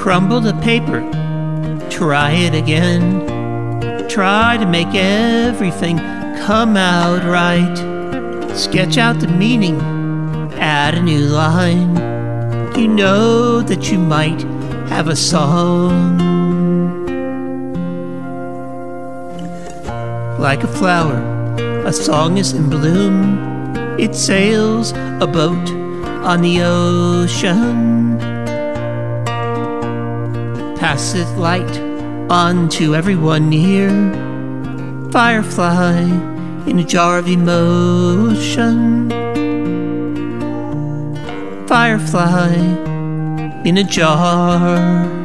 Crumble the paper, try it again. Try to make everything come out right. Sketch out the meaning, add a new line. You know that you might have a song. Like a flower, a song is in bloom. It sails a boat on the ocean. Passeth light on to everyone near. Firefly in a jar of emotion. Firefly in a jar.